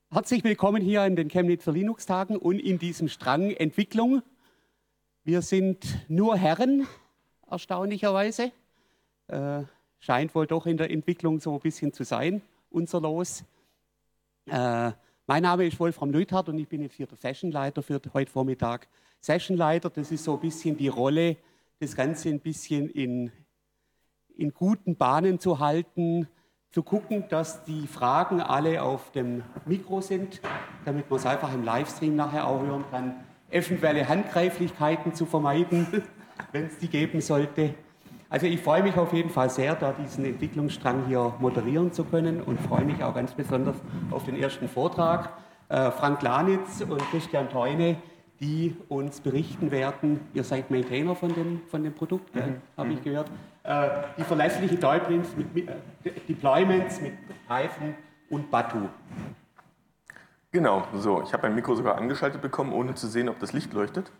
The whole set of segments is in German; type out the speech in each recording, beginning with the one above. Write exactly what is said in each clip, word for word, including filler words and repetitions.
Herzlich willkommen hier in den Chemnitzer Linux-Tagen und in diesem Strang Entwicklung. Wir sind nur Herren, erstaunlicherweise. Äh, scheint wohl doch in der Entwicklung so ein bisschen zu sein, unser Los. Äh, mein Name ist Wolfram Neuthardt und ich bin jetzt hier der Sessionleiter für heute Vormittag. Sessionleiter, das ist so ein bisschen die Rolle, das Ganze ein bisschen in, in guten Bahnen zu halten, zu gucken, dass die Fragen alle auf dem Mikro sind, damit man es einfach im Livestream nachher auch hören kann. Eventuelle Handgreiflichkeiten zu vermeiden, wenn es die geben sollte. Also ich freue mich auf jeden Fall sehr, da diesen Entwicklungsstrang hier moderieren zu können und freue mich auch ganz besonders auf den ersten Vortrag. Äh, Frank Lanitz und Christian Theune, die uns berichten werden, ihr seid Maintainer von dem, von dem Produkt, mhm. habe ich gehört, äh, die verlässliche Deployments mit, mit, äh, Deployments mit Python und Batu. Genau, so, ich habe mein Mikro sogar angeschaltet bekommen, ohne zu sehen, ob das Licht leuchtet.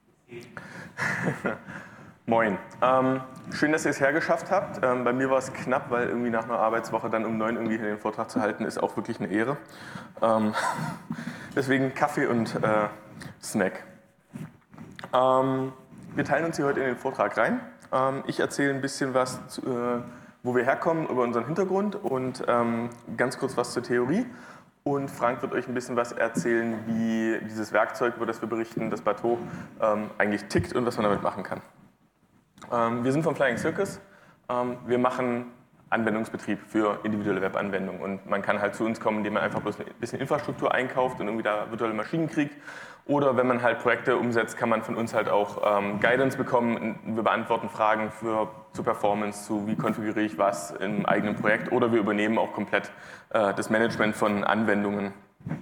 Moin, ähm, schön, dass ihr es hergeschafft habt. Ähm, bei mir war es knapp, weil irgendwie nach einer Arbeitswoche dann um neun irgendwie den Vortrag zu halten, ist auch wirklich eine Ehre. Ähm, deswegen Kaffee und äh, Snack. Ähm, wir teilen uns hier heute in den Vortrag rein. Ähm, ich erzähle ein bisschen was, zu, äh, wo wir herkommen, über unseren Hintergrund und ähm, ganz kurz was zur Theorie. Und Frank wird euch ein bisschen was erzählen, wie dieses Werkzeug, über das wir berichten, das Bateau, ähm, eigentlich tickt und was man damit machen kann. Ähm, wir sind vom Flying Circus. Ähm, wir machen Anwendungsbetrieb für individuelle Webanwendungen. Und man kann halt zu uns kommen, indem man einfach bloß ein bisschen Infrastruktur einkauft und irgendwie da virtuelle Maschinen kriegt. Oder wenn man halt Projekte umsetzt, kann man von uns halt auch ähm, Guidance bekommen. Wir beantworten Fragen für, zur Performance, zu wie konfiguriere ich was im eigenen Projekt. Oder wir übernehmen auch komplett äh, das Management von Anwendungen.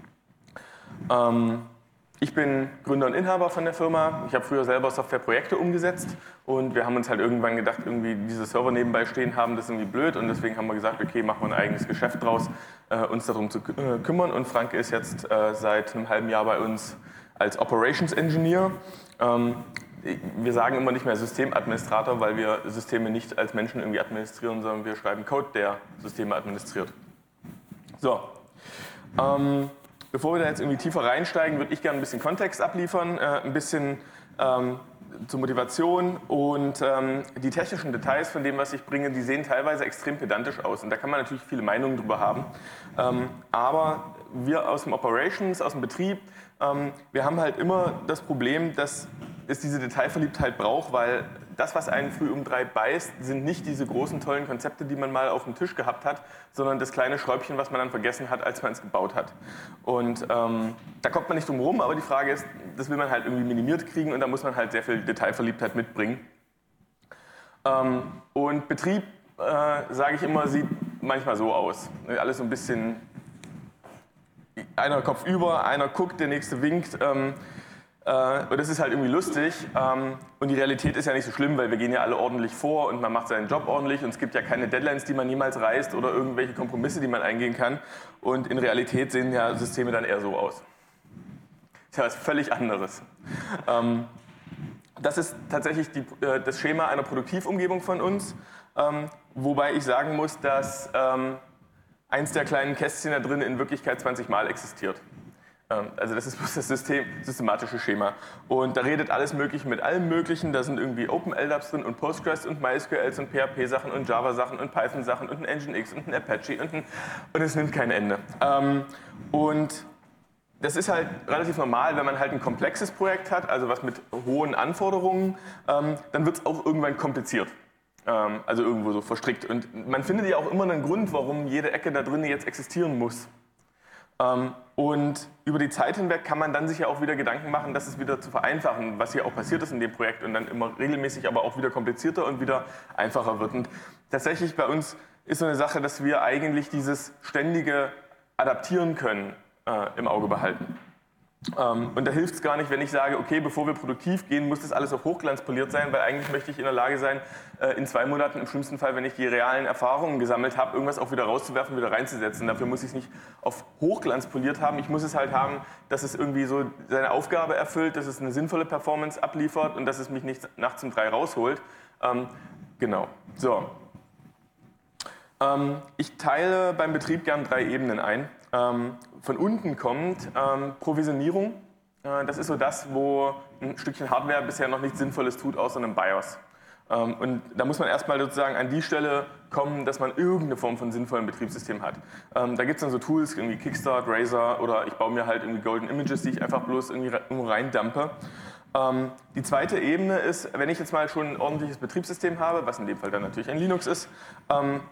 Ähm, Ich bin Gründer und Inhaber von der Firma. Ich habe früher selber Softwareprojekte umgesetzt und wir haben uns halt irgendwann gedacht, irgendwie diese Server nebenbei stehen haben, das ist irgendwie blöd und deswegen haben wir gesagt, okay, machen wir ein eigenes Geschäft draus, äh, uns darum zu äh, kümmern und Frank ist jetzt äh, seit einem halben Jahr bei uns als Operations Engineer. Ähm, wir sagen immer nicht mehr Systemadministrator, weil wir Systeme nicht als Menschen irgendwie administrieren, sondern wir schreiben Code, der Systeme administriert. So. Ähm, Bevor wir da jetzt irgendwie tiefer reinsteigen, würde ich gerne ein bisschen Kontext abliefern, äh, ein bisschen ähm, zur Motivation und ähm, die technischen Details von dem, was ich bringe, die sehen teilweise extrem pedantisch aus und da kann man natürlich viele Meinungen drüber haben. Ähm, aber wir aus dem Operations, aus dem Betrieb, ähm, wir haben halt immer das Problem, dass es diese Detailverliebtheit braucht, weil das, was einen früh umtreibt, beißt, sind nicht diese großen, tollen Konzepte, die man mal auf dem Tisch gehabt hat, sondern das kleine Schräubchen, was man dann vergessen hat, als man es gebaut hat. Und ähm, da kommt man nicht drum rum, aber die Frage ist, das will man halt irgendwie minimiert kriegen und da muss man halt sehr viel Detailverliebtheit mitbringen. Ähm, und Betrieb, äh, sage ich immer, sieht manchmal so aus. Alles so ein bisschen, einer Kopf über, einer guckt, der nächste winkt. Ähm, Und das ist halt irgendwie lustig und die Realität ist ja nicht so schlimm, weil wir gehen ja alle ordentlich vor und man macht seinen Job ordentlich und es gibt ja keine Deadlines, die man niemals reißt oder irgendwelche Kompromisse, die man eingehen kann und in Realität sehen ja Systeme dann eher so aus. Das ist ja was völlig anderes. Das ist tatsächlich die, das Schema einer Produktivumgebung von uns, wobei ich sagen muss, dass eins der kleinen Kästchen da drin in Wirklichkeit zwanzig Mal existiert. Also das ist bloß das System, systematische Schema. Und da redet alles Mögliche mit allem Möglichen. Da sind irgendwie OpenLDAPs drin und Postgres und MySQLs und P H P-Sachen und Java-Sachen und Python-Sachen und ein Nginx und ein Apache und, ein, und es nimmt kein Ende. Und das ist halt relativ normal, wenn man halt ein komplexes Projekt hat, also was mit hohen Anforderungen, dann wird es auch irgendwann kompliziert. Also irgendwo so verstrickt. Und man findet ja auch immer einen Grund, warum jede Ecke da drin jetzt existieren muss. Und über die Zeit hinweg kann man dann sich ja auch wieder Gedanken machen, das es wieder zu vereinfachen, was hier auch passiert ist in dem Projekt und dann immer regelmäßig aber auch wieder komplizierter und wieder einfacher wird. Und tatsächlich bei uns ist so eine Sache, dass wir eigentlich dieses ständige Adaptieren können äh, im Auge behalten. Ähm, und da hilft es gar nicht, wenn ich sage, okay, bevor wir produktiv gehen, muss das alles auf Hochglanz poliert sein, weil eigentlich möchte ich in der Lage sein, äh, in zwei Monaten, im schlimmsten Fall, wenn ich die realen Erfahrungen gesammelt habe, irgendwas auch wieder rauszuwerfen, wieder reinzusetzen. Dafür muss ich es nicht auf Hochglanz poliert haben. Ich muss es halt haben, dass es irgendwie so seine Aufgabe erfüllt, dass es eine sinnvolle Performance abliefert und dass es mich nicht nachts um drei rausholt. Ähm, genau. So. Ähm, ich teile beim Betrieb gern drei Ebenen ein. Ähm, von unten kommt ähm, Provisionierung. Äh, das ist so das, wo ein Stückchen Hardware bisher noch nichts Sinnvolles tut, außer einem BIOS. Ähm, und da muss man erstmal sozusagen an die Stelle kommen, dass man irgendeine Form von sinnvollem Betriebssystem hat. Ähm, da gibt es dann so Tools, irgendwie Kickstart, Razer oder ich baue mir halt irgendwie Golden Images, die ich einfach bloß irgendwie irgendwo reindumpe. Ähm, die zweite Ebene ist, wenn ich jetzt mal schon ein ordentliches Betriebssystem habe, was in dem Fall dann natürlich ein Linux ist, ähm,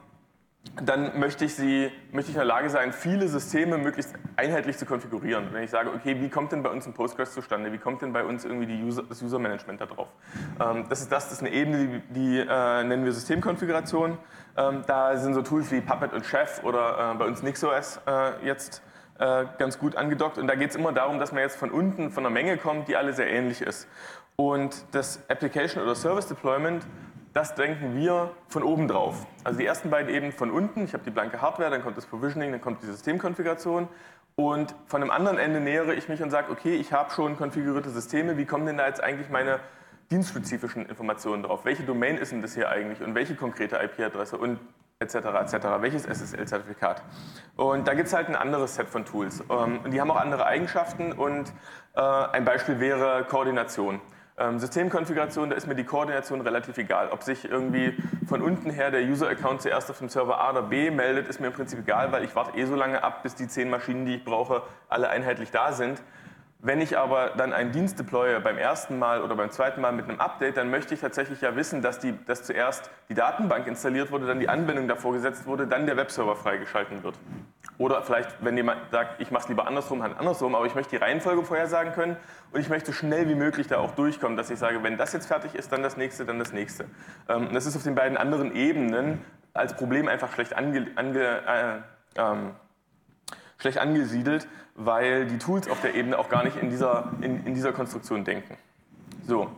dann möchte ich, sie, möchte ich in der Lage sein, viele Systeme möglichst einheitlich zu konfigurieren. Wenn ich sage, okay, wie kommt denn bei uns ein Postgres zustande? Wie kommt denn bei uns irgendwie die User, das User-Management da drauf? Ähm, das ist das, das ist eine Ebene, die, die äh, nennen wir Systemkonfiguration. Ähm, da sind so Tools wie Puppet und Chef oder äh, bei uns NixOS äh, jetzt äh, ganz gut angedockt. Und da geht es immer darum, dass man jetzt von unten von einer Menge kommt, die alle sehr ähnlich ist. Und das Application oder Service Deployment, das denken wir von oben drauf. Also die ersten beiden Ebenen von unten, ich habe die blanke Hardware, dann kommt das Provisioning, dann kommt die Systemkonfiguration. Und von dem anderen Ende nähere ich mich und sage, okay, ich habe schon konfigurierte Systeme, wie kommen denn da jetzt eigentlich meine dienstspezifischen Informationen drauf? Welche Domain ist denn das hier eigentlich und welche konkrete I P-Adresse und et cetera et cetera, welches S S L-Zertifikat? Und da gibt es halt ein anderes Set von Tools. Und die haben auch andere Eigenschaften und ein Beispiel wäre Koordination. Ähm, Systemkonfiguration, da ist mir die Koordination relativ egal. Ob sich irgendwie von unten her der User-Account zuerst auf dem Server A oder B meldet, ist mir im Prinzip egal, weil ich warte eh so lange ab, bis die zehn Maschinen, die ich brauche, alle einheitlich da sind. Wenn ich aber dann einen Dienst deploye beim ersten Mal oder beim zweiten Mal mit einem Update, dann möchte ich tatsächlich ja wissen, dass, die, dass zuerst die Datenbank installiert wurde, dann die Anbindung davor gesetzt wurde, dann der Webserver freigeschalten wird. Oder vielleicht, wenn jemand sagt, ich mache es lieber andersrum, halt andersrum, aber ich möchte die Reihenfolge vorhersagen können und ich möchte so schnell wie möglich da auch durchkommen, dass ich sage, wenn das jetzt fertig ist, dann das nächste, dann das nächste. Und das ist auf den beiden anderen Ebenen als Problem einfach schlecht, ange, ange, äh, ähm, schlecht angesiedelt, weil die Tools auf der Ebene auch gar nicht in dieser, in, in dieser Konstruktion denken. So.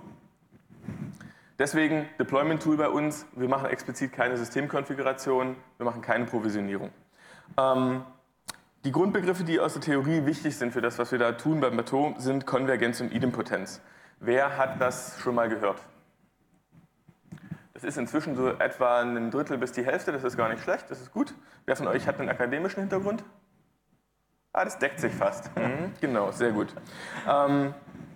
Deswegen Deployment-Tool bei uns, wir machen explizit keine Systemkonfiguration, wir machen keine Provisionierung. Ähm, die Grundbegriffe, die aus der Theorie wichtig sind für das, was wir da tun beim Bateau, sind Konvergenz und Idempotenz. Wer hat das schon mal gehört? Das ist inzwischen so etwa ein Drittel bis die Hälfte, das ist gar nicht schlecht, das ist gut. Wer von euch hat einen akademischen Hintergrund? Ah, das deckt sich fast. Mhm, genau, sehr gut. Ähm,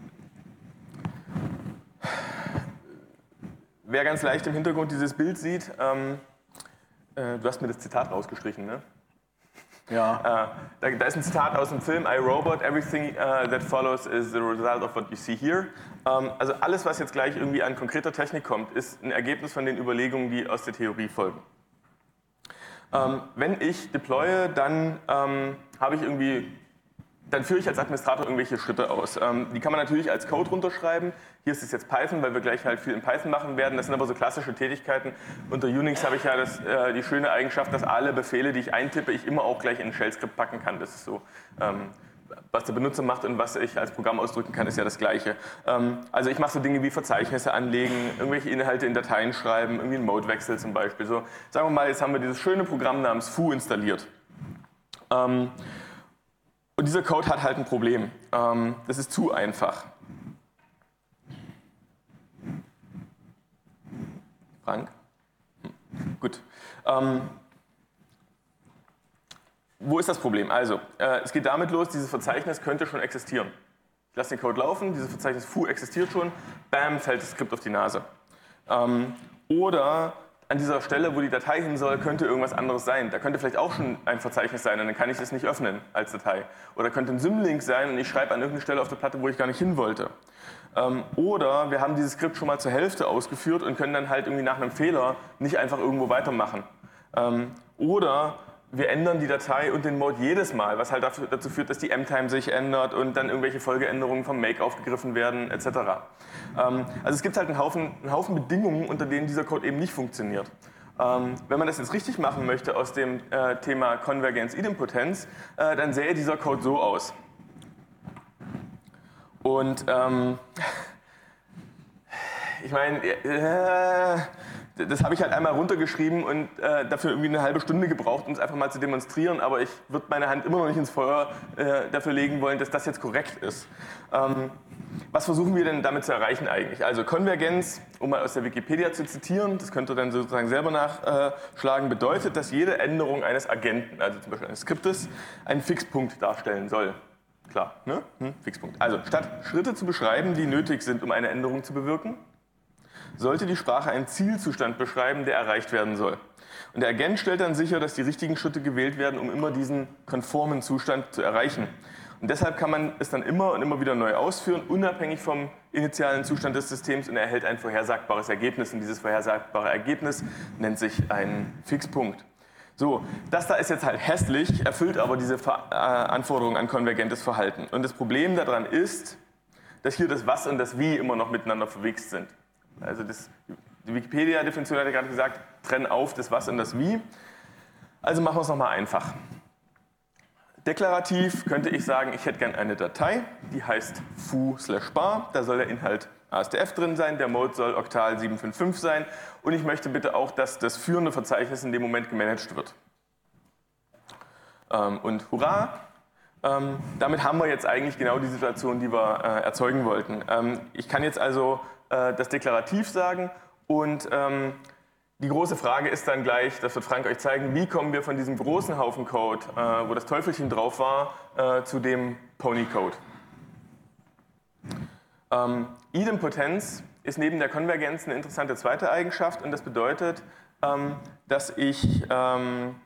wer ganz leicht im Hintergrund dieses Bild sieht, ähm, äh, du hast mir das Zitat rausgestrichen, ne? Ja. Äh, da, da ist ein Zitat aus dem Film I, Robot, everything uh, that follows is the result of what you see here. Ähm, also alles, was jetzt gleich irgendwie an konkreter Technik kommt, ist ein Ergebnis von den Überlegungen, die aus der Theorie folgen. Ähm, wenn ich deploye, dann ähm, habe ich irgendwie, dann führe ich als Administrator irgendwelche Schritte aus. Ähm, die kann man natürlich als Code runterschreiben. Hier ist es jetzt Python, weil wir gleich halt viel in Python machen werden. Das sind aber so klassische Tätigkeiten. Unter Unix habe ich ja das, äh, die schöne Eigenschaft, dass alle Befehle, die ich eintippe, ich immer auch gleich in ein Shell-Skript packen kann. Das ist so, ähm, was der Benutzer macht und was ich als Programm ausdrücken kann, ist ja das Gleiche. Ähm, also ich mache so Dinge wie Verzeichnisse anlegen, irgendwelche Inhalte in Dateien schreiben, irgendwie einen Modewechsel zum Beispiel. So, sagen wir mal, jetzt haben wir dieses schöne Programm namens Foo installiert. Ähm, und dieser Code hat halt ein Problem. Ähm, das ist zu einfach. Frank? Hm. Gut. Ähm, wo ist das Problem? Also, äh, es geht damit los, dieses Verzeichnis könnte schon existieren. Ich lasse den Code laufen, dieses Verzeichnis Foo existiert schon, bam, fällt das Skript auf die Nase. Ähm, oder an dieser Stelle, wo die Datei hin soll, könnte irgendwas anderes sein. Da könnte vielleicht auch schon ein Verzeichnis sein und dann kann ich das nicht öffnen als Datei. Oder könnte ein Symlink sein und ich schreibe an irgendeine Stelle auf der Platte, wo ich gar nicht hin wollte. Ähm, oder wir haben dieses Skript schon mal zur Hälfte ausgeführt und können dann halt irgendwie nach einem Fehler nicht einfach irgendwo weitermachen. Ähm, oder wir ändern die Datei und den Mode jedes Mal, was halt dafür, dazu führt, dass die M-Time sich ändert und dann irgendwelche Folgeänderungen vom Make aufgegriffen werden, et cetera. Ähm, also es gibt halt einen Haufen, einen Haufen Bedingungen, unter denen dieser Code eben nicht funktioniert. Ähm, wenn man das jetzt richtig machen möchte aus dem äh, Thema Konvergenz-Idempotenz, äh, dann sähe dieser Code so aus. Und ähm, ich meine, äh, das habe ich halt einmal runtergeschrieben und äh, dafür irgendwie eine halbe Stunde gebraucht, um es einfach mal zu demonstrieren. Aber ich würde meine Hand immer noch nicht ins Feuer äh, dafür legen wollen, dass das jetzt korrekt ist. Ähm, was versuchen wir denn damit zu erreichen eigentlich? Also Konvergenz, um mal aus der Wikipedia zu zitieren, das könnt ihr dann sozusagen selber nachschlagen, bedeutet, dass jede Änderung eines Agenten, also zum Beispiel eines Skriptes, einen Fixpunkt darstellen soll. Klar, ne? Hm, Fixpunkt. Also statt Schritte zu beschreiben, die nötig sind, um eine Änderung zu bewirken, sollte die Sprache einen Zielzustand beschreiben, der erreicht werden soll. Und der Agent stellt dann sicher, dass die richtigen Schritte gewählt werden, um immer diesen konformen Zustand zu erreichen. Und deshalb kann man es dann immer und immer wieder neu ausführen, unabhängig vom initialen Zustand des Systems, und er erhält ein vorhersagbares Ergebnis. Und dieses vorhersagbare Ergebnis nennt sich ein Fixpunkt. So, das da ist jetzt halt hässlich, erfüllt aber diese Anforderungen an konvergentes Verhalten. Und das Problem daran ist, dass hier das Was und das Wie immer noch miteinander verwichst sind. Also das, die Wikipedia-Definition hat ja gerade gesagt, trenn auf das Was und das Wie. Also machen wir es nochmal einfach. Deklarativ könnte ich sagen, ich hätte gern eine Datei, die heißt foo slash bar, da soll der Inhalt A S D F drin sein, der Mode soll Octal sieben fünf fünf sein und ich möchte bitte auch, dass das führende Verzeichnis in dem Moment gemanagt wird. Ähm, und hurra! Ähm, damit haben wir jetzt eigentlich genau die Situation, die wir äh, erzeugen wollten. Ähm, ich kann jetzt also äh, das deklarativ sagen und ähm, die große Frage ist dann gleich, das wird Frank euch zeigen, wie kommen wir von diesem großen Haufen Code, äh, wo das Teufelchen drauf war, äh, zu dem Pony-Code. Ähm, Idempotenz ist neben der Konvergenz eine interessante zweite Eigenschaft und das bedeutet, ähm, dass ich, ähm,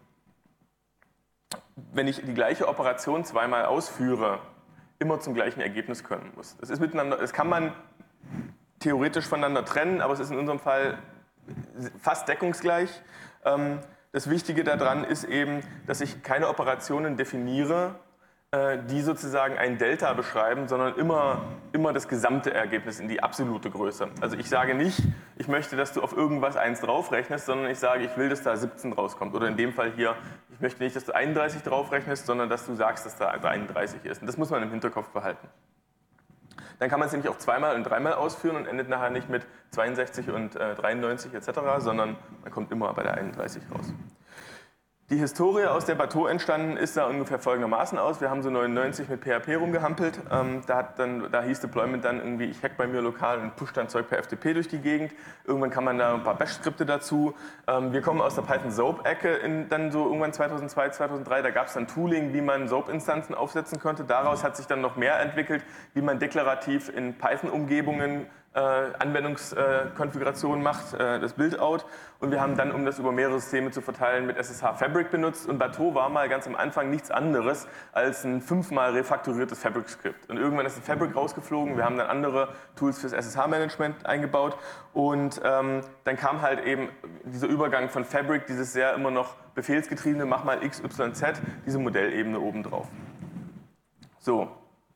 wenn ich die gleiche Operation zweimal ausführe, immer zum gleichen Ergebnis kommen muss. Das ist miteinander, das kann man theoretisch voneinander trennen, aber es ist in unserem Fall fast deckungsgleich. Das Wichtige daran ist eben, dass ich keine Operationen definiere, die sozusagen ein Delta beschreiben, sondern immer, immer das gesamte Ergebnis in die absolute Größe. Also ich sage nicht, ich möchte, dass du auf irgendwas eins draufrechnest, sondern ich sage, ich will, dass da siebzehn rauskommt. Oder in dem Fall hier, ich möchte nicht, dass du einunddreißig draufrechnest, sondern dass du sagst, dass da einunddreißig ist. Und das muss man im Hinterkopf behalten. Dann kann man es nämlich auch zweimal und dreimal ausführen und endet nachher nicht mit zweiundsechzig und äh, dreiundneunzig et cetera, sondern man kommt immer bei der einunddreißig raus. Die Historie, aus der Bateau entstanden ist, sah ungefähr folgendermaßen aus. Wir haben so neunundneunzig mit P H P rumgehampelt. Ähm, da, hat dann, da hieß Deployment dann irgendwie, ich hack bei mir lokal und push dann Zeug per F T P durch die Gegend. Irgendwann kann man da ein paar Bash-Skripte dazu. Ähm, wir kommen aus der Python-Soap-Ecke, dann so irgendwann zweitausendzwei, zweitausenddrei, da gab es dann Tooling, wie man Soap-Instanzen aufsetzen konnte. Daraus hat sich dann noch mehr entwickelt, wie man deklarativ in Python-Umgebungen äh, Anwendungskonfigurationen macht, äh, das Build-out. Und wir haben dann, um das über mehrere Systeme zu verteilen, mit S S H Fabric benutzt. Und Bateau war mal ganz am Anfang nichts anderes als ein fünfmal refaktoriertes Fabric-Skript. Und irgendwann ist das Fabric rausgeflogen. Wir haben dann andere Tools fürs S S H-Management eingebaut. Und ähm, dann kam halt eben dieser Übergang von Fabric, dieses sehr immer noch befehlsgetriebene, mach mal X, Y, Z, diese Modellebene obendrauf. So.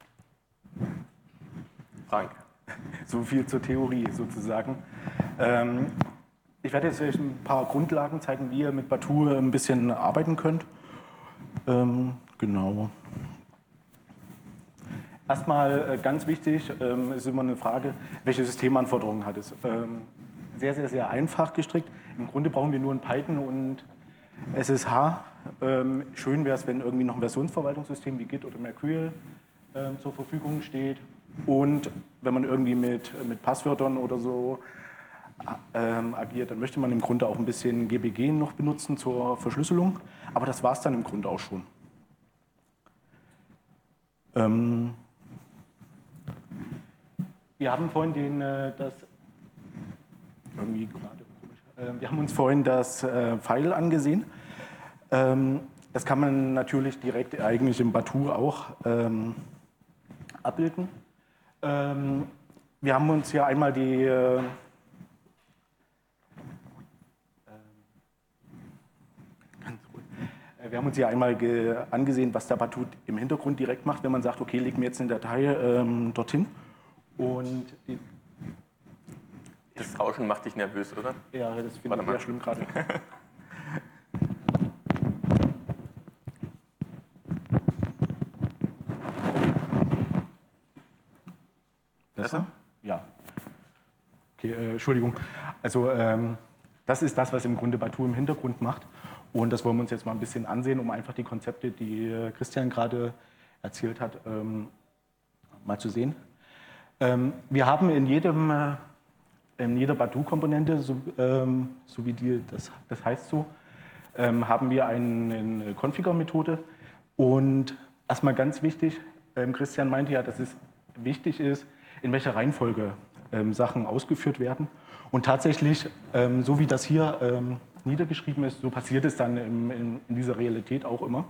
Frank. So viel zur Theorie sozusagen. Ähm, ich werde jetzt euch ein paar Grundlagen zeigen, wie ihr mit Bateau ein bisschen arbeiten könnt. Ähm, genau. Erstmal äh, ganz wichtig, ähm, ist immer eine Frage, welche Systemanforderungen hat es. Ähm, sehr, sehr, sehr einfach gestrickt. Im Grunde brauchen wir nur ein Python und S S H. Ähm, schön wäre es, wenn irgendwie noch ein Versionsverwaltungssystem wie Git oder Mercurial ähm, zur Verfügung steht. Und wenn man irgendwie mit, mit Passwörtern oder so ähm, agiert, dann möchte man im Grunde auch ein bisschen G B G noch benutzen zur Verschlüsselung. Aber das war es dann im Grunde auch schon. Ähm, wir haben vorhin den, äh, das, irgendwie gerade, äh, wir haben uns vorhin das äh, File angesehen. Ähm, das kann man natürlich direkt eigentlich im Bateau auch ähm, abbilden. Ähm, wir haben uns hier einmal die äh, Wir haben uns hier einmal angesehen, was der Bateau im Hintergrund direkt macht, wenn man sagt, okay, leg mir jetzt eine Datei ähm, dorthin. Und die, das Rauschen macht dich nervös, oder? Ja, das finde ich sehr schlimm gerade. Besser? Ja. Okay, äh, Entschuldigung. Also ähm, Das ist das, was im Grunde Batu im Hintergrund macht. Und das wollen wir uns jetzt mal ein bisschen ansehen, um einfach die Konzepte, die Christian gerade erzählt hat, ähm, mal zu sehen. Ähm, wir haben in, jedem, äh, in jeder Batu-Komponente, so, ähm, so wie die, das, das heißt so, ähm, haben wir eine, eine Configure-Methode. Und erstmal ganz wichtig, ähm, Christian meinte ja, dass es wichtig ist, in welcher Reihenfolge ähm, Sachen ausgeführt werden. Und tatsächlich, ähm, so wie das hier ähm, niedergeschrieben ist, so passiert es dann in, in, in dieser Realität auch immer.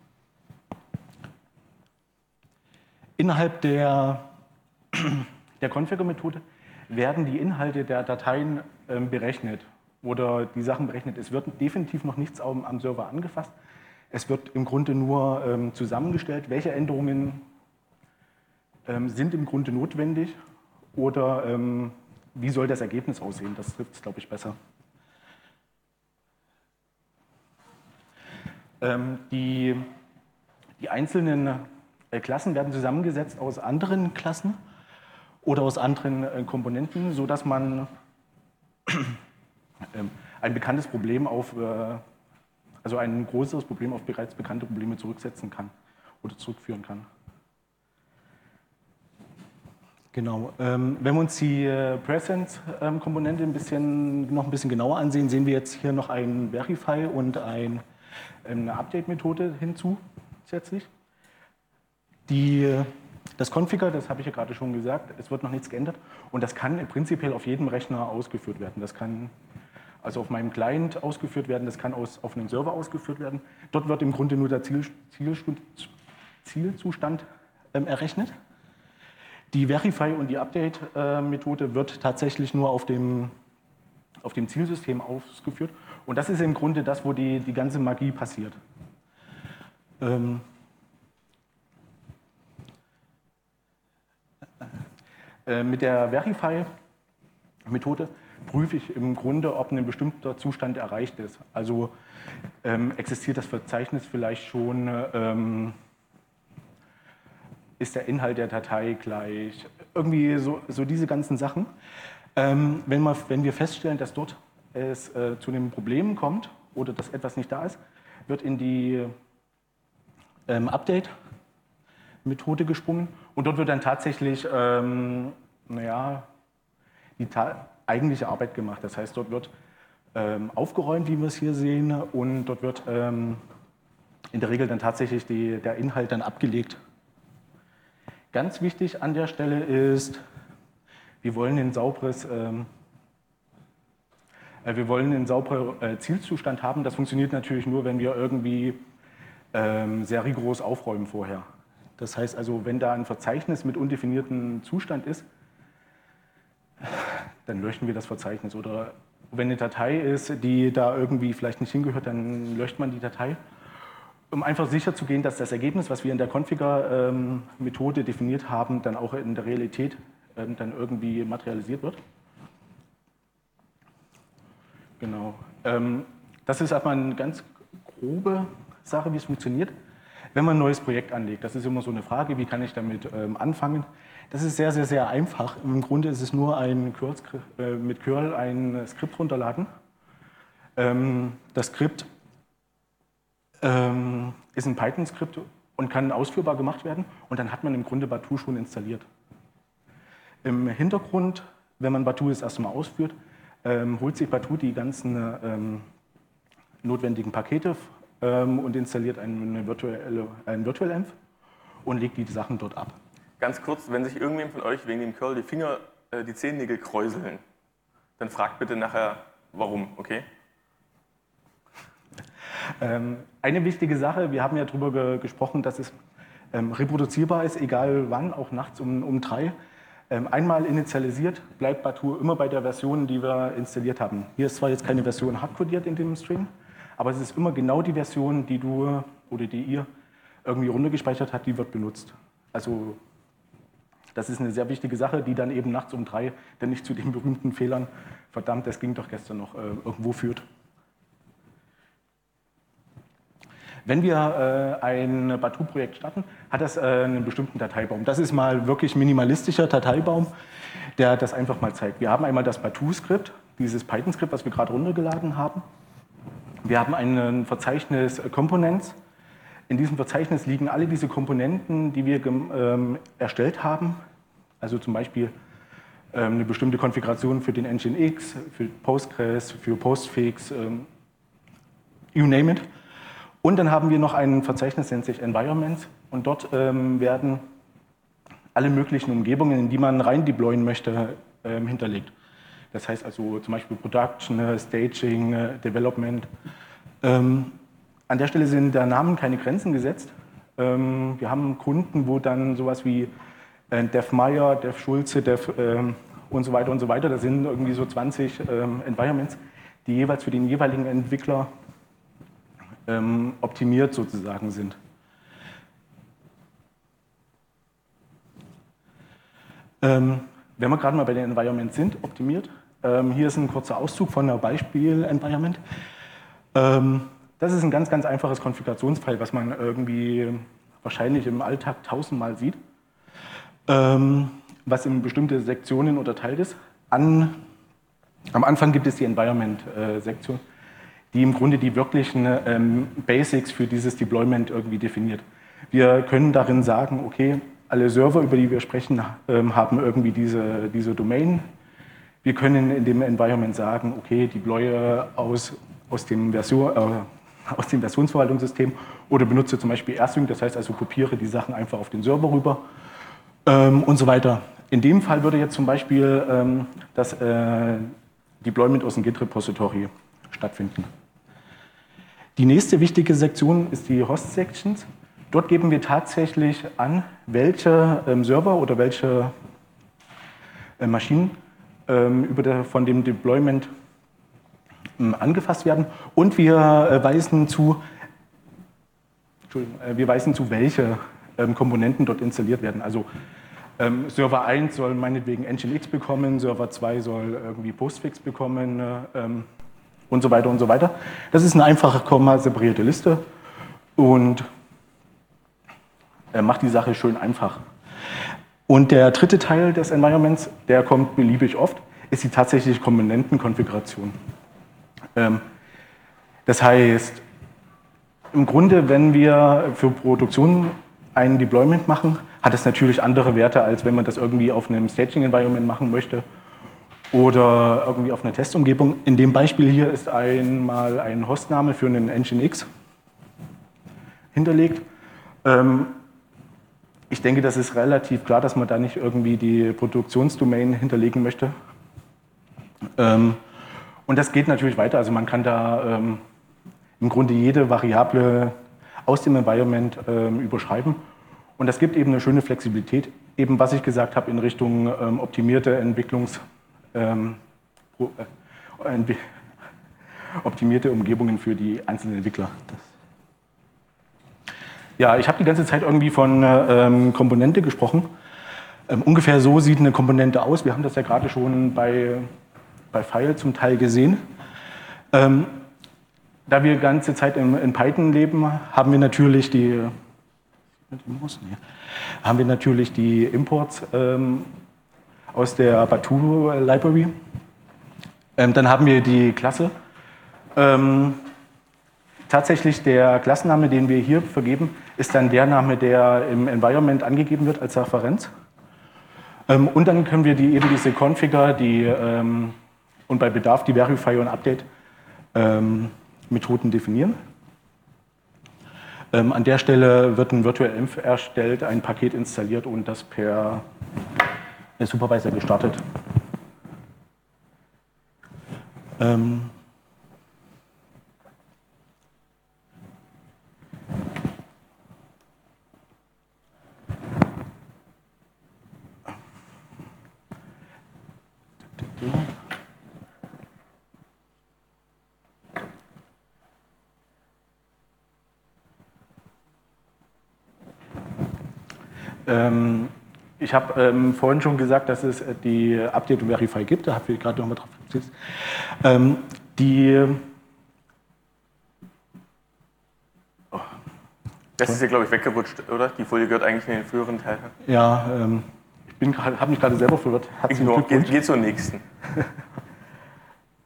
Innerhalb der, der Configure-Methode werden die Inhalte der Dateien ähm, berechnet oder die Sachen berechnet. Es wird definitiv noch nichts am, am Server angefasst. Es wird im Grunde nur ähm, zusammengestellt, welche Änderungen ähm, sind im Grunde notwendig oder ähm, wie soll das Ergebnis aussehen. Das trifft es, glaube ich, besser. Ähm, die, die einzelnen äh, Klassen werden zusammengesetzt aus anderen Klassen oder aus anderen äh, Komponenten, sodass man ähm, ein bekanntes Problem auf, äh, also ein größeres Problem auf bereits bekannte Probleme zurücksetzen kann oder zurückführen kann. Genau. Ähm, wenn wir uns die äh, Presence-Komponente ein bisschen, noch ein bisschen genauer ansehen, sehen wir jetzt hier noch ein Verify und ein, eine Update-Methode hinzu, zusätzlich. Die, das Configure, das habe ich ja gerade schon gesagt, es wird noch nichts geändert und das kann prinzipiell auf jedem Rechner ausgeführt werden. Das kann also auf meinem Client ausgeführt werden, das kann aus, auf einem Server ausgeführt werden. Dort wird im Grunde nur der Ziel, Zielstund, Zielzustand ähm, errechnet. Die Verify und die Update-Methode wird tatsächlich nur auf dem, auf dem Zielsystem ausgeführt. Und das ist im Grunde das, wo die, die ganze Magie passiert. Ähm äh, mit der Verify-Methode prüfe ich im Grunde, ob ein bestimmter Zustand erreicht ist. Also ähm, existiert das Verzeichnis vielleicht schon, ähm, ist der Inhalt der Datei gleich, irgendwie so, so diese ganzen Sachen. Ähm, wenn, man, wenn wir feststellen, dass dort es äh, zu einem Problem kommt oder dass etwas nicht da ist, wird in die ähm, Update-Methode gesprungen und dort wird dann tatsächlich ähm, naja, die eigentliche Arbeit gemacht. Das heißt, dort wird ähm, aufgeräumt, wie wir es hier sehen, und dort wird ähm, in der Regel dann tatsächlich die, der Inhalt dann abgelegt. Ganz wichtig an der Stelle ist, wir wollen ein sauberes, ähm, wir wollen einen sauberen äh, Zielzustand haben. Das funktioniert natürlich nur, wenn wir irgendwie ähm, sehr rigoros aufräumen vorher. Das heißt also, wenn da ein Verzeichnis mit undefiniertem Zustand ist, dann löschen wir das Verzeichnis. Oder wenn eine Datei ist, die da irgendwie vielleicht nicht hingehört, dann löscht man die Datei. Um einfach sicher zu gehen, dass das Ergebnis, was wir in der Configure-Methode definiert haben, dann auch in der Realität ähm, dann irgendwie materialisiert wird. Genau. Ähm, das ist erstmal eine ganz grobe Sache, wie es funktioniert. Wenn man ein neues Projekt anlegt, das ist immer so eine Frage, wie kann ich damit ähm, anfangen? Das ist sehr, sehr, sehr einfach. Im Grunde ist es nur ein Curl, äh, mit Curl ein Skript runterladen. Ähm, das Skript ähm, ist ein Python-Skript und kann ausführbar gemacht werden. Und dann hat man im Grunde Batu schon installiert. Im Hintergrund, wenn man Batu das erste Mal ausführt, ähm, holt sich Batu die ganzen ähm, notwendigen Pakete ähm, und installiert eine virtuelle, ein VirtualEnv und legt die Sachen dort ab. Ganz kurz, wenn sich irgendwem von euch wegen dem Curl die Finger, äh, die Zehennägel kräuseln, dann fragt bitte nachher, warum, okay? Ähm, eine wichtige Sache, wir haben ja darüber ge gesprochen, dass es ähm, reproduzierbar ist, egal wann, auch nachts um, um drei. Ähm, einmal initialisiert, bleibt Batu immer bei der Version, die wir installiert haben. Hier ist zwar jetzt keine Version hardcodiert in dem String, aber es ist immer genau die Version, die du oder die ihr irgendwie runtergespeichert habt, die wird benutzt. Also das ist eine sehr wichtige Sache, die dann eben nachts um drei dann nicht zu den berühmten Fehlern, verdammt, das ging doch gestern noch, äh, irgendwo führt. Wenn wir äh, ein Batu-Projekt starten, hat das äh, einen bestimmten Dateibaum. Das ist mal wirklich minimalistischer Dateibaum, der das einfach mal zeigt. Wir haben einmal das Batu-Skript, dieses Python-Skript, was wir gerade runtergeladen haben. Wir haben ein Verzeichnis Components. In diesem Verzeichnis liegen alle diese Komponenten, die wir ähm, erstellt haben. Also zum Beispiel ähm, eine bestimmte Konfiguration für den Nginx, für Postgres, für Postfix, ähm, you name it. Und dann haben wir noch ein Verzeichnis, das nennt sich Environments. Und dort ähm, werden alle möglichen Umgebungen, in die man rein deployen möchte, ähm, hinterlegt. Das heißt also zum Beispiel Production, Staging, Development. Ähm, an der Stelle sind der Namen keine Grenzen gesetzt. Ähm, wir haben Kunden, wo dann sowas wie äh, Dev Meyer, Dev Schulze, Dev ähm, und so weiter und so weiter, das sind irgendwie so zwanzig ähm, Environments, die jeweils für den jeweiligen Entwickler ähm, optimiert sozusagen sind. Ähm, wenn wir gerade mal bei den Environments sind, optimiert, ähm, hier ist ein kurzer Auszug von einer Beispiel-Environment. Ähm, das ist ein ganz, ganz einfaches Konfigurationsfile, was man irgendwie wahrscheinlich im Alltag tausendmal sieht, ähm, was in bestimmte Sektionen unterteilt ist. An, am Anfang gibt es die Environment-Sektion, äh, die im Grunde die wirklichen ähm, Basics für dieses Deployment irgendwie definiert. Wir können darin sagen, okay, alle Server, über die wir sprechen, ähm, haben irgendwie diese, diese Domain. Wir können in dem Environment sagen, okay, deploye aus, aus, dem Version, äh, aus dem Versionsverwaltungssystem oder benutze zum Beispiel AirSync, das heißt also kopiere die Sachen einfach auf den Server rüber ähm, und so weiter. In dem Fall würde jetzt zum Beispiel ähm, das äh, Deployment aus dem Git-Repository stattfinden. Die nächste wichtige Sektion ist die Host-Sections. Dort geben wir tatsächlich an, welche ähm, Server oder welche äh, Maschinen ähm, über der, von dem Deployment ähm, angefasst werden. Und wir äh, weisen zu, Entschuldigung, äh, wir weisen zu, welche ähm, Komponenten dort installiert werden. Also ähm, Server eins soll meinetwegen Nginx bekommen, Server zwei soll irgendwie Postfix bekommen äh, ähm, und so weiter und so weiter. Das ist eine einfache, separierte Liste und macht die Sache schön einfach. Und der dritte Teil des Environments, der kommt beliebig oft, ist die tatsächliche Komponentenkonfiguration. Ähm, das heißt, im Grunde, wenn wir für Produktion ein Deployment machen, hat es natürlich andere Werte, als wenn man das irgendwie auf einem Staging-Environment machen möchte oder irgendwie auf einer Testumgebung. In dem Beispiel hier ist einmal ein Hostname für einen Nginx hinterlegt. Ähm, Ich denke, das ist relativ klar, dass man da nicht irgendwie die Produktionsdomain hinterlegen möchte. Ähm, und das geht natürlich weiter. Also man kann da ähm, im Grunde jede Variable aus dem Environment ähm, überschreiben. Und das gibt eben eine schöne Flexibilität, eben was ich gesagt habe, in Richtung ähm, optimierte Entwicklungs, ähm, äh, entwi optimierte Umgebungen für die einzelnen Entwickler. Das Ja, ich habe die ganze Zeit irgendwie von ähm, Komponente gesprochen. Ähm, ungefähr so sieht eine Komponente aus. Wir haben das ja gerade schon bei, bei File zum Teil gesehen. Ähm, da wir die ganze Zeit in, in Python leben, haben wir natürlich die, haben wir natürlich die Imports ähm, aus der Batu Library. Ähm, dann haben wir die Klasse. Ähm, Tatsächlich der Klassenname, den wir hier vergeben, ist dann der Name, der im Environment angegeben wird als Referenz. Ähm, und dann können wir die, eben diese Configure die, ähm, und bei Bedarf die Verify und Update ähm, Methoden definieren. Ähm, an der Stelle wird ein Virtual Env erstellt, ein Paket installiert und das per Supervisor gestartet. Ähm, Ähm, ich habe ähm, vorhin schon gesagt, dass es die Update und Verify gibt, da habe ich gerade noch mal drauf gesetzt. Ähm, die oh. Das ist ja, glaube ich, weggerutscht, oder? Die Folie gehört eigentlich in den früheren Teil. Ja, ähm, ich habe mich gerade selber verwirrt. Ignore, geht, geht zur nächsten.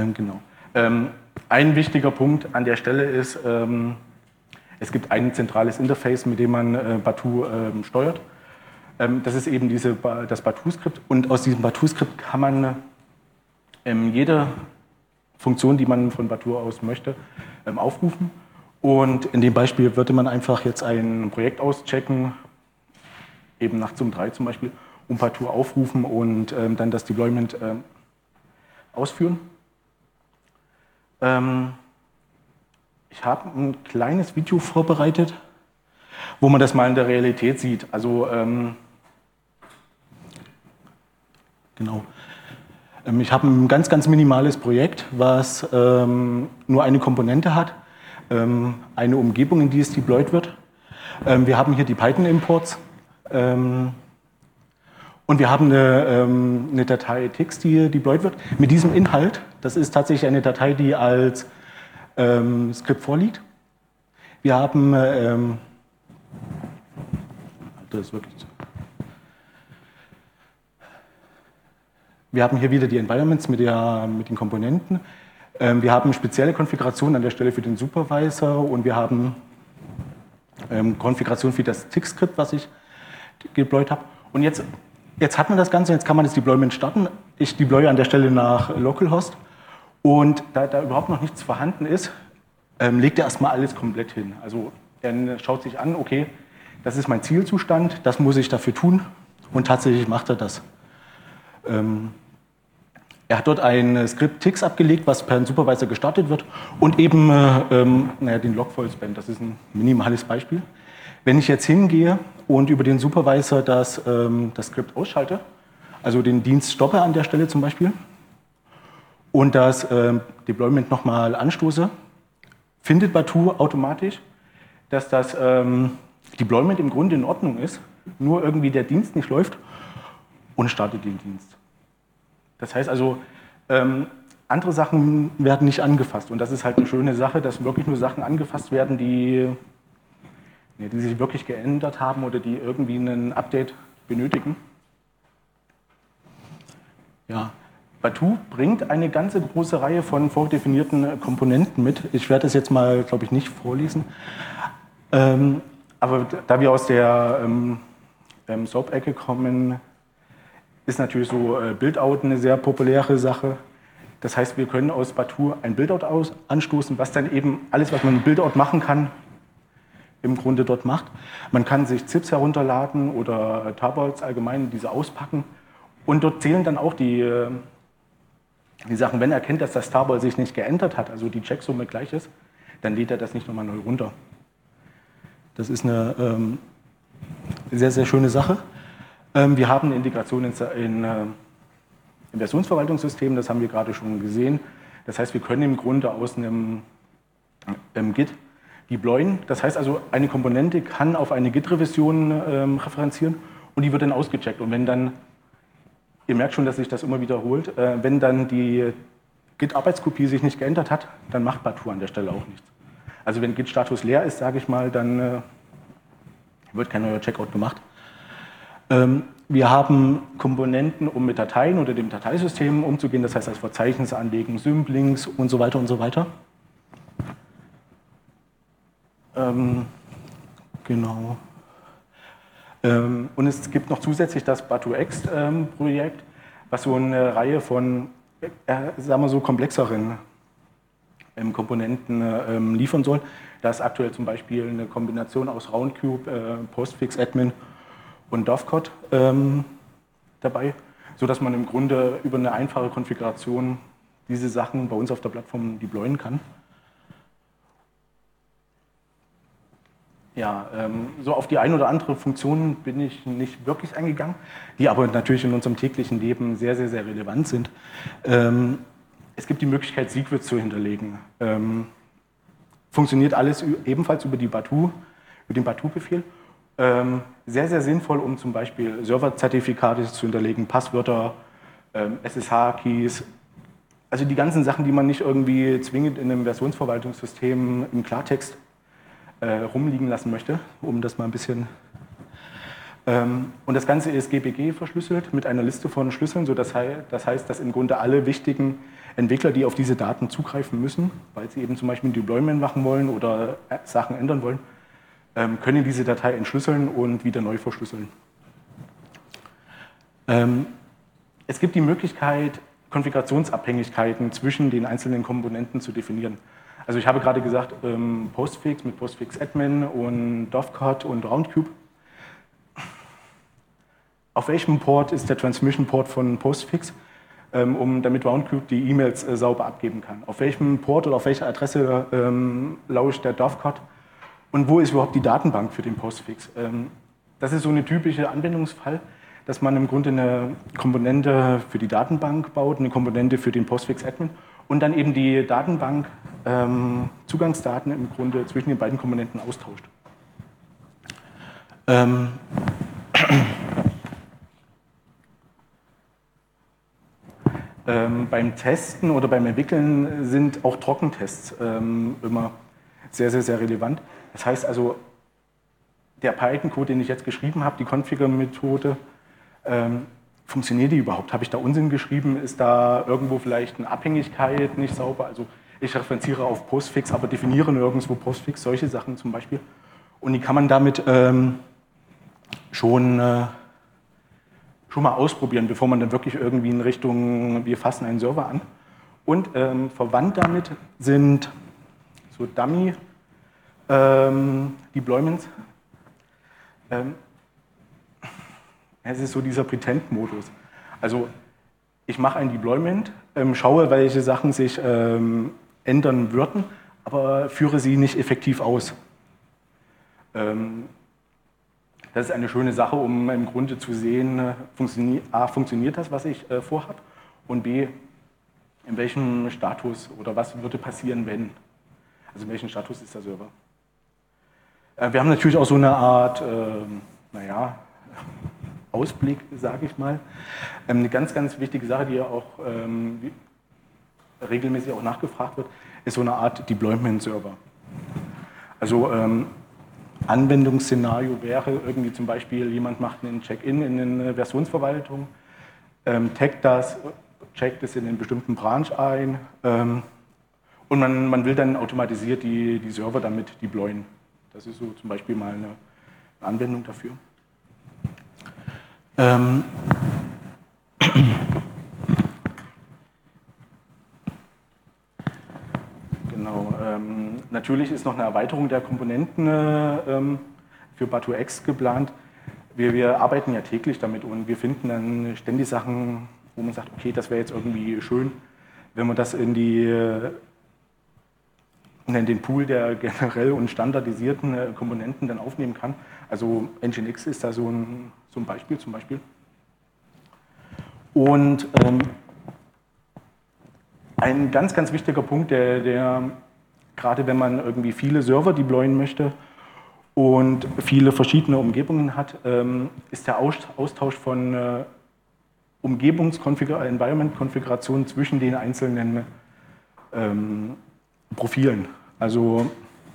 Ähm, genau. Ähm, ein wichtiger Punkt an der Stelle ist, ähm, es gibt ein zentrales Interface, mit dem man äh, Batu ähm, steuert. Ähm, das ist eben diese, das Batu-Skript. Und aus diesem Batu-Skript kann man ähm, jede Funktion, die man von Batu aus möchte, ähm, aufrufen. Und in dem Beispiel würde man einfach jetzt ein Projekt auschecken, eben nach Zoom drei zum Beispiel, um Batu aufrufen und ähm, dann das Deployment ähm, ausführen. Ähm, ich habe ein kleines Video vorbereitet, wo man das mal in der Realität sieht. Also ähm, genau. Ähm, ich habe ein ganz, ganz minimales Projekt, was ähm, nur eine Komponente hat, ähm, eine Umgebung, in die es deployed wird. Ähm, wir haben hier die Python-Imports. Ähm, Und wir haben eine, ähm, eine Datei Text, die deployed wird, mit diesem Inhalt. Das ist tatsächlich eine Datei, die als ähm, Skript vorliegt. Wir haben, ähm, das ist wirklich so. Wir haben hier wieder die Environments mit, der, mit den Komponenten. Ähm, wir haben spezielle Konfigurationen an der Stelle für den Supervisor und wir haben ähm, Konfiguration für das Tick-Skript, was ich deployed habe. Und jetzt Jetzt hat man das Ganze, jetzt kann man das Deployment starten. Ich deploye an der Stelle nach Localhost und da, da überhaupt noch nichts vorhanden ist, ähm, legt er erstmal alles komplett hin. Also er schaut sich an, okay, das ist mein Zielzustand, das muss ich dafür tun und tatsächlich macht er das. Ähm, er hat dort ein Skript Tix abgelegt, was per Supervisor gestartet wird und eben äh, ähm, naja, den Log vollspannt. Das ist ein minimales Beispiel. Wenn ich jetzt hingehe und über den Supervisor das, ähm, das Skript ausschalte, also den Dienst stoppe an der Stelle zum Beispiel und das ähm, Deployment nochmal anstoße, findet Batu automatisch, dass das ähm, Deployment im Grunde in Ordnung ist, nur irgendwie der Dienst nicht läuft und startet den Dienst. Das heißt also, ähm, andere Sachen werden nicht angefasst und das ist halt eine schöne Sache, dass wirklich nur Sachen angefasst werden, die die sich wirklich geändert haben oder die irgendwie ein Update benötigen. Ja, Batu bringt eine ganze große Reihe von vordefinierten Komponenten mit. Ich werde das jetzt mal, glaube ich, nicht vorlesen. Ähm, aber da wir aus der ähm, ähm, S O A-Ecke kommen, ist natürlich so äh, Build-out eine sehr populäre Sache. Das heißt, wir können aus Batu ein Build-out aus anstoßen, was dann eben alles, was man mit Build-out machen kann, im Grunde dort macht. Man kann sich Zips herunterladen oder Tarballs allgemein diese auspacken und dort zählen dann auch die, die Sachen, wenn er erkennt, dass das Tarball sich nicht geändert hat, also die Checksumme gleich ist, dann lädt er das nicht nochmal neu runter. Das ist eine ähm, sehr, sehr schöne Sache. Ähm, wir haben eine Integration in, in, äh, im Versionsverwaltungssystem, das haben wir gerade schon gesehen. Das heißt, wir können im Grunde aus einem ähm, Git deployen. Das heißt also, eine Komponente kann auf eine Git-Revision ähm, referenzieren und die wird dann ausgecheckt. Und wenn dann, ihr merkt schon, dass sich das immer wiederholt, äh, wenn dann die Git-Arbeitskopie sich nicht geändert hat, dann macht Batu an der Stelle auch nichts. Also wenn Git-Status leer ist, sage ich mal, dann äh, wird kein neuer Checkout gemacht. Ähm, wir haben Komponenten, um mit Dateien oder dem Dateisystem umzugehen, das heißt als Verzeichnis anlegen, Symlinks und so weiter und so weiter. Ähm, genau. Ähm, und es gibt noch zusätzlich das BatuX-Projekt, ähm, was so eine Reihe von, äh, sagen wir so, komplexeren ähm, Komponenten ähm, liefern soll. Da ist aktuell zum Beispiel eine Kombination aus Roundcube, äh, Postfix-Admin und Dovecot ähm, dabei, sodass man im Grunde über eine einfache Konfiguration diese Sachen bei uns auf der Plattform deployen kann. Ja, ähm, so auf die eine oder andere Funktion bin ich nicht wirklich eingegangen, die aber natürlich in unserem täglichen Leben sehr, sehr, sehr relevant sind. Ähm, es gibt die Möglichkeit, Secrets zu hinterlegen. Ähm, funktioniert alles ebenfalls über, die Batu, über den Batu-Befehl. Ähm, sehr, sehr sinnvoll, um zum Beispiel Serverzertifikate zu hinterlegen, Passwörter, ähm, S S H-Keys, also die ganzen Sachen, die man nicht irgendwie zwingend in einem Versionsverwaltungssystem im Klartext äh, rumliegen lassen möchte, um das mal ein bisschen Ähm, und das Ganze ist G P G verschlüsselt mit einer Liste von Schlüsseln, so das, hei das heißt, dass im Grunde alle wichtigen Entwickler, die auf diese Daten zugreifen müssen, weil sie eben zum Beispiel ein Deployment machen wollen oder Sachen ändern wollen, ähm, können diese Datei entschlüsseln und wieder neu verschlüsseln. Ähm, es gibt die Möglichkeit, Konfigurationsabhängigkeiten zwischen den einzelnen Komponenten zu definieren. Also ich habe gerade gesagt, ähm, Postfix mit Postfix Admin und Dovecot und Roundcube. Auf welchem Port ist der Transmission Port von Postfix, ähm, um, damit Roundcube die E-Mails äh, sauber abgeben kann? Auf welchem Port oder auf welcher Adresse ähm, lauscht der Dovecot? Und wo ist überhaupt die Datenbank für den Postfix? Ähm, das ist so eine typische Anwendungsfall, dass man im Grunde eine Komponente für die Datenbank baut, eine Komponente für den Postfix Admin und dann eben die Datenbank ähm, Zugangsdaten im Grunde zwischen den beiden Komponenten austauscht. Ähm ähm, beim Testen oder beim Entwickeln sind auch Trockentests ähm, immer sehr, sehr, sehr relevant. Das heißt also, der Python-Code, den ich jetzt geschrieben habe, die Configure-Methode, Ähm, funktioniert die überhaupt? Habe ich da Unsinn geschrieben? Ist da irgendwo vielleicht eine Abhängigkeit nicht sauber? Also ich referenziere auf Postfix, aber definiere nirgendwo Postfix, solche Sachen zum Beispiel. Und die kann man damit ähm, schon, äh, schon mal ausprobieren, bevor man dann wirklich irgendwie in Richtung, wir fassen einen Server an. Und ähm, verwandt damit sind so Dummy ähm, Deployments. Ähm, Es ist so dieser Pretend-Modus. Also ich mache ein Deployment, ähm, schaue, welche Sachen sich ähm, ändern würden, aber führe sie nicht effektiv aus. Ähm, das ist eine schöne Sache, um im Grunde zu sehen, äh, funktioniert, A, funktioniert das, was ich äh, vorhabe, und B, in welchem Status oder was würde passieren, wenn. Also in welchem Status ist der Server. Äh, wir haben natürlich auch so eine Art, äh, naja, Ausblick, sage ich mal. Ähm, eine ganz, ganz wichtige Sache, die ja auch ähm, regelmäßig auch nachgefragt wird, ist so eine Art Deployment-Server. Also ähm, Anwendungsszenario wäre irgendwie zum Beispiel, jemand macht einen Check-in in eine Versionsverwaltung, ähm, taggt das, checkt es in einen bestimmten Branch ein ähm, und man, man will dann automatisiert die, die Server damit deployen. Das ist so zum Beispiel mal eine Anwendung dafür. Ähm genau. Ähm, natürlich ist noch eine Erweiterung der Komponenten äh, ähm, für Batu-X geplant. Wir, wir arbeiten ja täglich damit und wir finden dann ständig Sachen, wo man sagt, okay, das wäre jetzt irgendwie schön, wenn man das in die in den Pool der generell und standardisierten äh, Komponenten dann aufnehmen kann. Also Nginx ist da so ein, so ein Beispiel zum Beispiel. Und ähm, ein ganz, ganz wichtiger Punkt, der, der gerade wenn man irgendwie viele Server deployen möchte und viele verschiedene Umgebungen hat, ähm, ist der Austausch von äh, Umgebungskonfiguration, Environment-Konfigurationen zwischen den einzelnen ähm, Profilen. Also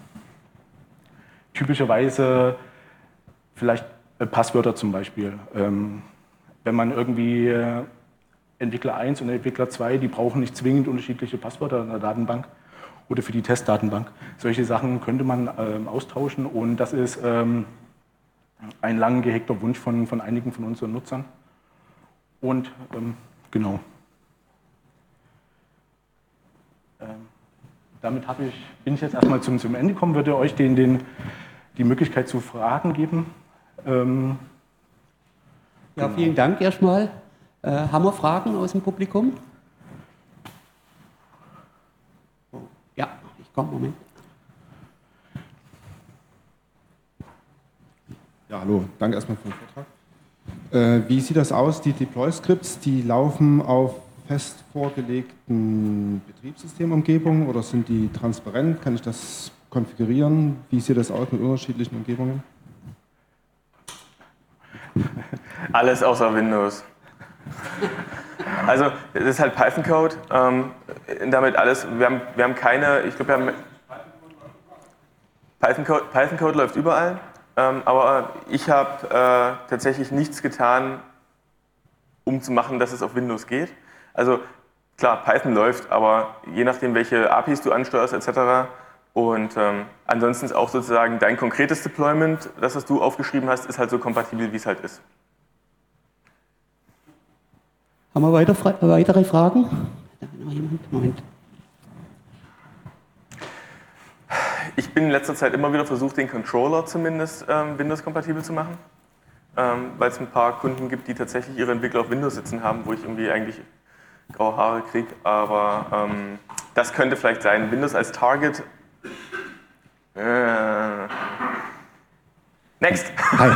typischerweise vielleicht äh, Passwörter zum Beispiel. Ähm, wenn man irgendwie äh, Entwickler eins und Entwickler zwei, die brauchen nicht zwingend unterschiedliche Passwörter in der Datenbank oder für die Testdatenbank. Solche Sachen könnte man ähm, austauschen und das ist ähm, ein lang gehegter Wunsch von, von einigen von unseren Nutzern. Und ähm, genau. Ähm, damit habe ich, bin ich jetzt erstmal zum, zum Ende gekommen, würde euch den, den, die Möglichkeit zu Fragen geben. Ähm, ja, vielen Dank erstmal. Äh, haben wir Fragen aus dem Publikum? Ja, ich komme, Moment. Ja, hallo, danke erstmal für den Vortrag. Äh, wie sieht das aus, die Deploy-Scripts, die laufen auf fest vorgelegten Betriebssystemumgebungen oder sind die transparent? Kann ich das konfigurieren? Wie sieht das aus mit unterschiedlichen Umgebungen? Alles außer Windows. Also, das ist halt Python-Code. Ähm, damit alles, wir haben, wir haben keine, ich glaube, wir haben. Python-Code Python-Code läuft überall. ähm, aber ich habe äh, tatsächlich nichts getan, um zu machen, dass es auf Windows geht. Also klar, Python läuft, aber je nachdem, welche A P Is du ansteuerst et cetera. Und ähm, ansonsten ist auch sozusagen dein konkretes Deployment, das, was du aufgeschrieben hast, ist halt so kompatibel, wie es halt ist. Haben wir weiter, weitere Fragen? Moment. Ich bin in letzter Zeit immer wieder versucht, den Controller zumindest ähm, Windows-kompatibel zu machen, ähm, weil es ein paar Kunden gibt, die tatsächlich ihre Entwickler auf Windows sitzen haben, wo ich irgendwie eigentlich graue Haare kriege. Aber ähm, das könnte vielleicht sein. Windows als Target. Äh, next! Hi.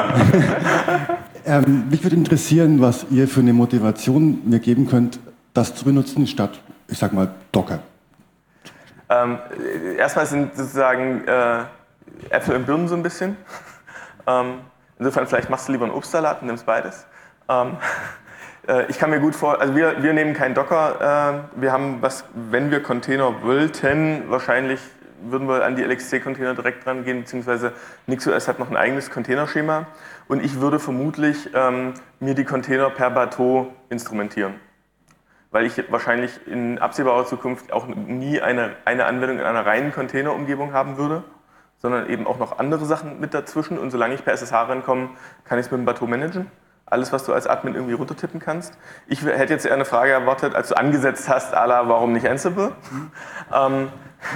ähm, mich würde interessieren, was ihr für eine Motivation mir geben könnt, das zu benutzen, statt, ich sag mal, Docker. Ähm, erstmal sind sozusagen äh, Äpfel und Birnen so ein bisschen. Ähm, insofern vielleicht machst du lieber einen Obstsalat und nimmst beides. Ähm, äh, ich kann mir gut vor, also wir, wir nehmen keinen Docker. Äh, wir haben was, wenn wir Container wollten, wahrscheinlich würden wir an die L X C-Container direkt dran gehen, beziehungsweise NixOS hat noch ein eigenes Containerschema. Und ich würde vermutlich ähm, mir die Container per Bateau instrumentieren. Weil ich wahrscheinlich in absehbarer Zukunft auch nie eine, eine Anwendung in einer reinen Container-Umgebung haben würde, sondern eben auch noch andere Sachen mit dazwischen. Und solange ich per S S H rankomme, kann ich es mit dem Bateau managen. Alles, was du als Admin irgendwie runtertippen kannst. Ich hätte jetzt eher eine Frage erwartet, als du angesetzt hast, à la, warum nicht Ansible? Mhm. ähm,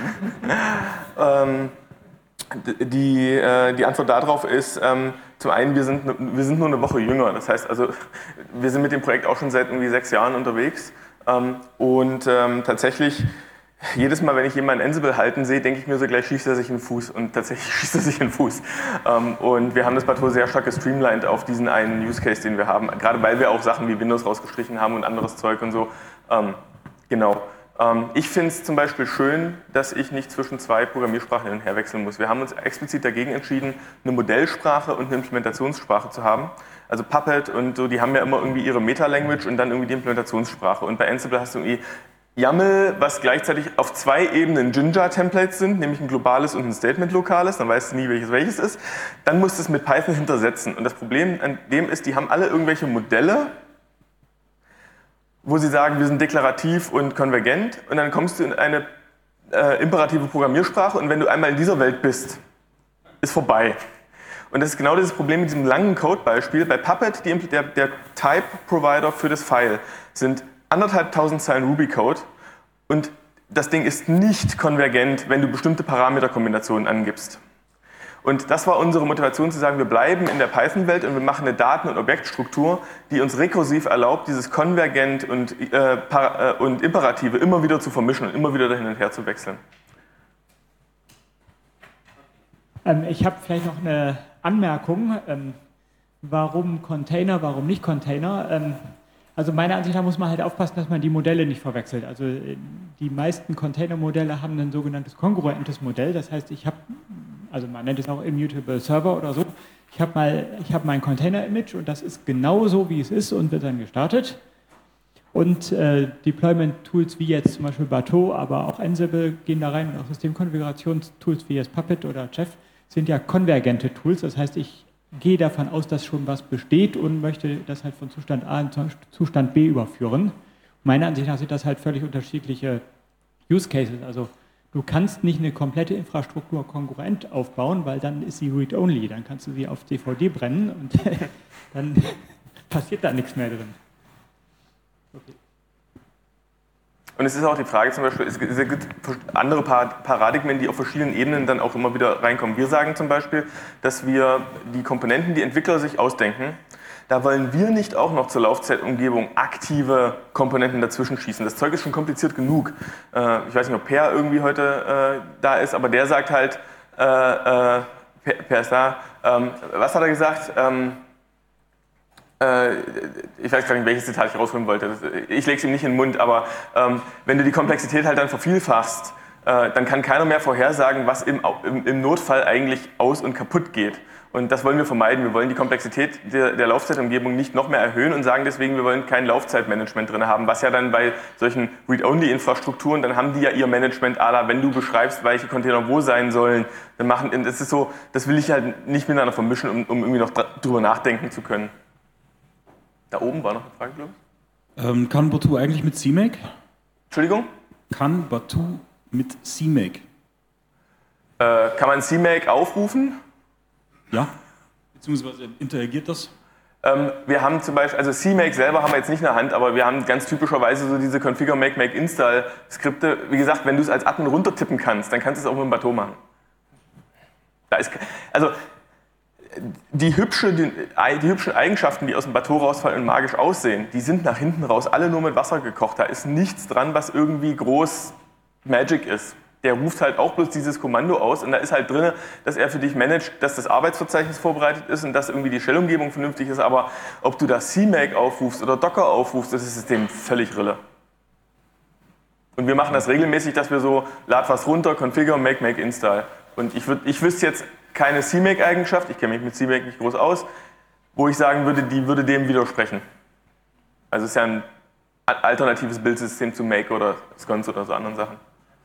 ähm, die, äh, die Antwort darauf ist, ähm, zum einen, wir sind, wir sind nur eine Woche jünger. Das heißt, also, wir sind mit dem Projekt auch schon seit irgendwie sechs Jahren unterwegs. Ähm, und ähm, tatsächlich, jedes Mal, wenn ich jemanden Ansible halten sehe, denke ich mir so, gleich schießt er sich in den Fuß. Und tatsächlich schießt er sich in den Fuß. Ähm, und wir haben das Bateau sehr stark gestreamlined auf diesen einen Use Case, den wir haben. Gerade weil wir auch Sachen wie Windows rausgestrichen haben und anderes Zeug und so. Ähm, genau. Ähm, ich finde es zum Beispiel schön, dass ich nicht zwischen zwei Programmiersprachen hin und her wechseln muss. Wir haben uns explizit dagegen entschieden, eine Modellsprache und eine Implementationssprache zu haben. Also Puppet und so, die haben ja immer irgendwie ihre Meta-Language und dann irgendwie die Implementationssprache. Und bei Ansible hast du irgendwie YAML, was gleichzeitig auf zwei Ebenen Jinja-Templates sind, nämlich ein globales und ein Statement-lokales, dann weißt du nie, welches welches ist. Dann musst du es mit Python hintersetzen. Und das Problem an dem ist, die haben alle irgendwelche Modelle, wo sie sagen, wir sind deklarativ und konvergent. Und dann kommst du in eine äh, imperative Programmiersprache und wenn du einmal in dieser Welt bist, ist vorbei. Und das ist genau dieses Problem mit diesem langen Codebeispiel. Bei Puppet, die, der, der Type-Provider für das File, sind anderthalbtausend Zeilen Ruby-Code und das Ding ist nicht konvergent, wenn du bestimmte Parameterkombinationen angibst. Und das war unsere Motivation zu sagen, wir bleiben in der Python-Welt und wir machen eine Daten- und Objektstruktur, die uns rekursiv erlaubt, dieses Konvergent und, äh, para, äh, und Imperative immer wieder zu vermischen und immer wieder hin und her zu wechseln. Ähm, ich habe vielleicht noch eine Anmerkung. Ähm, warum Container, warum nicht Container? Ähm, also meiner Ansicht nach muss man halt aufpassen, dass man die Modelle nicht verwechselt. Also die meisten Container-Modelle haben ein sogenanntes kongruentes Modell. Das heißt, ich habe, also man nennt es auch Immutable Server oder so. Ich habe mal, ich habe mein Container-Image und das ist genau so, wie es ist und wird dann gestartet. Und äh, Deployment-Tools wie jetzt zum Beispiel Bateau, aber auch Ansible gehen da rein und auch Systemkonfigurationstools wie jetzt Puppet oder Chef sind ja konvergente Tools. Das heißt, ich gehe davon aus, dass schon was besteht und möchte das halt von Zustand A in Zustand B überführen. Meiner Ansicht nach sind das halt völlig unterschiedliche Use Cases. Also du kannst nicht eine komplette Infrastruktur kongruent aufbauen, weil dann ist sie read-only. Dann kannst du sie auf D V D brennen und dann passiert da nichts mehr drin. Okay. Und es ist auch die Frage zum Beispiel, es gibt andere Paradigmen, die auf verschiedenen Ebenen dann auch immer wieder reinkommen. Wir sagen zum Beispiel, dass wir die Komponenten, die Entwickler sich ausdenken, da wollen wir nicht auch noch zur Laufzeitumgebung aktive Komponenten dazwischen schießen. Das Zeug ist schon kompliziert genug. Ich weiß nicht, ob Per irgendwie heute da ist, aber der sagt halt, Per ist da, was hat er gesagt? Ich weiß gar nicht, welches Detail ich rausholen wollte. Ich lege es ihm nicht in den Mund, aber ähm, wenn du die Komplexität halt dann vervielfachst, äh, dann kann keiner mehr vorhersagen, was im, im, im Notfall eigentlich aus- und kaputt geht. Und das wollen wir vermeiden. Wir wollen die Komplexität der, der Laufzeitumgebung nicht noch mehr erhöhen und sagen deswegen, wir wollen kein Laufzeitmanagement drin haben, was ja dann bei solchen Read-Only-Infrastrukturen, dann haben die ja ihr Management à la, wenn du beschreibst, welche Container wo sein sollen, dann machen, das ist so, das will ich halt nicht miteinander vermischen, um, um irgendwie noch drüber nachdenken zu können. Da oben war noch eine Frage, glaube ich. Ähm, kann Batu eigentlich mit C MAKE? Entschuldigung? Kann Batu mit C MAKE? Äh, kann man C MAKE aufrufen? Ja, beziehungsweise interagiert das? Ähm, wir haben zum Beispiel, also C MAKE selber haben wir jetzt nicht in der Hand, aber wir haben ganz typischerweise so diese Configure, Make, Make, Install Skripte. Wie gesagt, wenn du es als Admin runtertippen kannst, dann kannst du es auch mit dem Bateau machen. Da ist, also die, hübsche, die, die hübschen Eigenschaften, die aus dem Bateau rausfallen und magisch aussehen, die sind nach hinten raus alle nur mit Wasser gekocht. Da ist nichts dran, was irgendwie groß Magic ist. Der ruft halt auch bloß dieses Kommando aus und da ist halt drin, dass er für dich managt, dass das Arbeitsverzeichnis vorbereitet ist und dass irgendwie die Shell-Umgebung vernünftig ist, aber ob du da C MAKE aufrufst oder Docker aufrufst, das ist dem völlig Rille. Und wir machen das regelmäßig, dass wir so, lad was runter, configure, make, make, install. Und ich, würd, ich wüsste jetzt keine C MAKE-Eigenschaft, ich kenne mich mit C MAKE nicht groß aus, wo ich sagen würde, die würde dem widersprechen. Also es ist ja ein alternatives Bildsystem zu Make oder Sconce oder so anderen Sachen.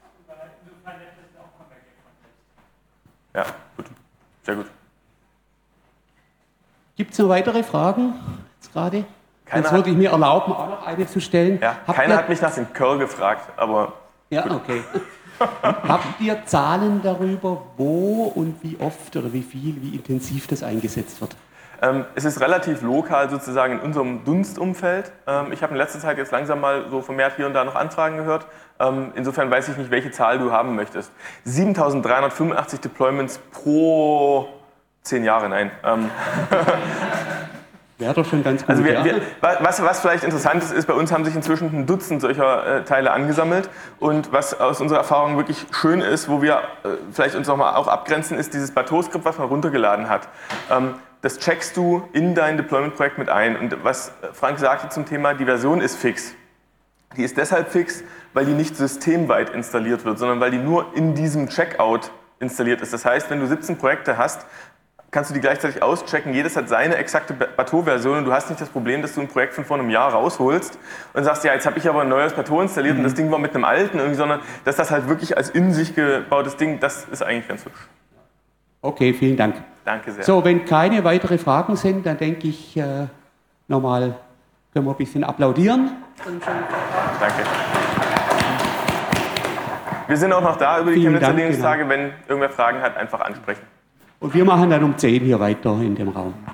Ja, gut. Sehr gut. Gibt es noch weitere Fragen jetzt gerade? Keiner Jetzt würde ich mir erlauben, auch noch eine zu stellen. Ja, Habt keiner ihr, hat mich nach dem Curl gefragt, aber... Ja, okay. Habt ihr Zahlen darüber, wo und wie oft oder wie viel, wie intensiv das eingesetzt wird? Ähm, es ist relativ lokal sozusagen in unserem Dunstumfeld. Ähm, ich habe in letzter Zeit jetzt langsam mal so vermehrt hier und da noch Anfragen gehört. Ähm, insofern weiß ich nicht, welche Zahl du haben möchtest. siebentausenddreihundertfünfundachtzig Deployments pro zehn Jahre, nein. Ähm Wäre doch schon ganz gut. Also wir, ja. wir, was, was vielleicht interessant ist, ist, bei uns haben sich inzwischen ein Dutzend solcher äh, Teile angesammelt. Und was aus unserer Erfahrung wirklich schön ist, wo wir äh, vielleicht uns nochmal auch abgrenzen, ist dieses Bateau-Skript, was man runtergeladen hat. Ähm, das checkst du in dein Deployment-Projekt mit ein. Und was Frank sagte zum Thema, die Version ist fix. Die ist deshalb fix, weil die nicht systemweit installiert wird, sondern weil die nur in diesem Checkout installiert ist. Das heißt, wenn du siebzehn Projekte hast, kannst du die gleichzeitig auschecken. Jedes hat seine exakte Bateau-Version und du hast nicht das Problem, dass du ein Projekt von vor einem Jahr rausholst und sagst, ja, jetzt habe ich aber ein neues Bateau installiert mhm. und das Ding war mit einem alten, irgendwie, sondern dass das halt wirklich als in sich gebautes Ding, das ist eigentlich ganz hübsch. Okay, vielen Dank. Danke sehr. So, wenn keine weiteren Fragen sind, dann denke ich, äh, nochmal können wir ein bisschen applaudieren. Danke. Wir sind auch noch da über die Vielen Chemnitzer Dank, Linux-Tage. genau. Wenn irgendwer Fragen hat, einfach ansprechen. Und wir machen dann um zehn hier weiter in dem Raum.